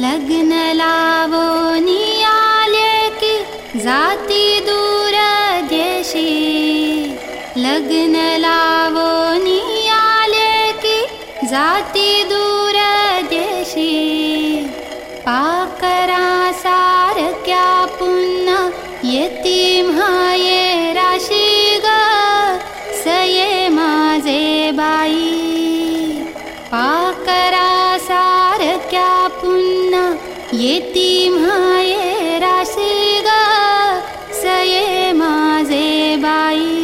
लग्न लावो नियाले की जाती दूर देशी, लग्न लावो नियाले की जाती दूर देशी, पाकरा सारक्या पुन्हा येतीम हाये राशी ग, सये माझे बाई. पाकरा सारक्या पुन्हा येतीम हाये राशी ग, सये माझे बाई.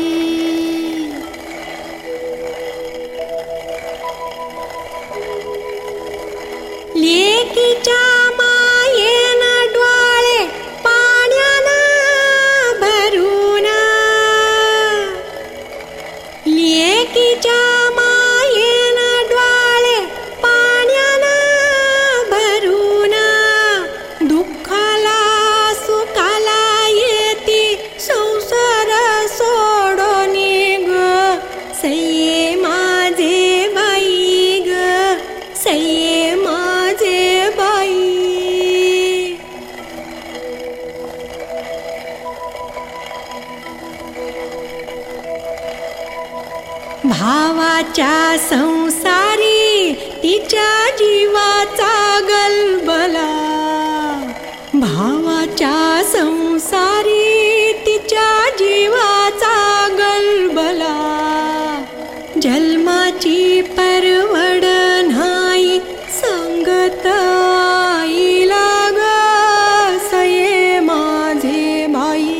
लेकीच्या मायेन डोळे पाण्यानं भरून, लेकीच्या मायेन डोळे पाण्यानं भरून, दुःखाला सुखाला येती संसार सोडून ग, सये माझे बाई ग, सये माझे बाई. भावाच्या संसारी तिच्या जीवाचा गलबला, भावाच्या संसारी तिच्या जीवाचा गलबला, जन्माची परवड नाही सांगत आईला ग, सये माझे बाई.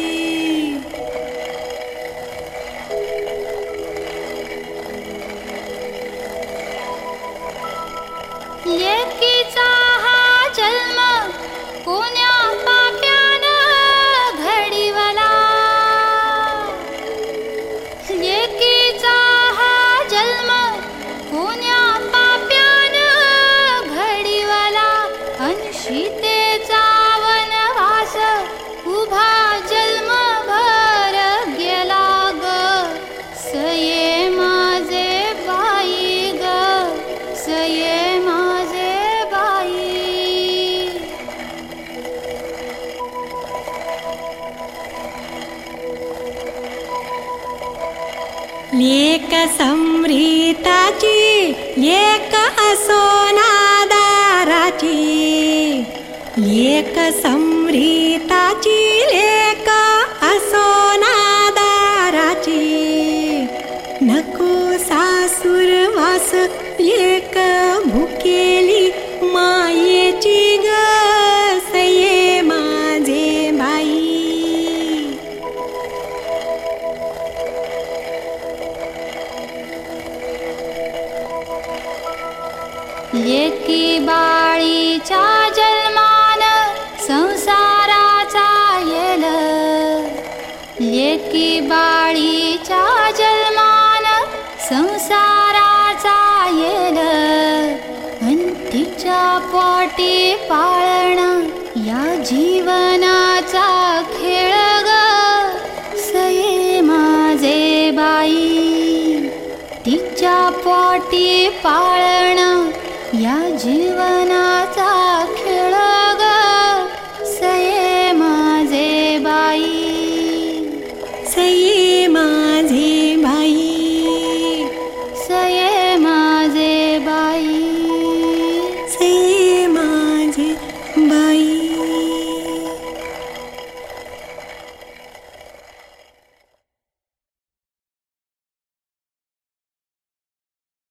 लेकीचा हा जन्म कोण्या पाप्यानं घडीवला, लेकीचा हा जन्म कोण्या पाप्यानं घडीवला, अन सीतेचा वनवास उभा जन्मभर गेला ग, सये माझे बाई ग, सये माझे बाई. लेक समृताची लेक सोनादाराची, लेक समृताची लेक सोनादाराची, नको सासूरवास लेक भुकेली मायेची ग, सये माझे बाई. लेकी बाळीच्या जन्मान संसाराचा येल, लेकी बाळीच्या जन्मान संसाराचा येल, अन तिच्या पोटी पाळण या जीवनाचा खेळ ग, सये माझे बाई. तिच्या पोटी पाळण या जीवनाचा खेळ ग, सये माझे बाई. सये माझे